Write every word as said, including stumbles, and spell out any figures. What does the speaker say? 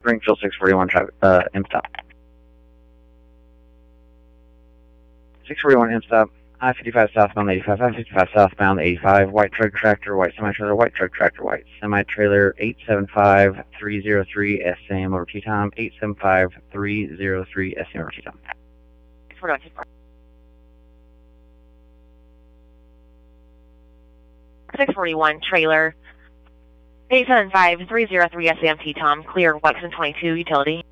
Springfield six forty-one, uh, M-stop. six forty-one M-stop, I fifty-five southbound eighty-five, I fifty-five southbound eighty-five, white truck tractor, white semi-trailer, white truck tractor, white semi-trailer, eight seven five, three zero three, S A M over T-Tom, eight seven five, three zero three, S A M over T-Tom. six forty-one trailer, eight seven five, three zero three, S A M T-Tom, clear, Wexon twenty-two, utility.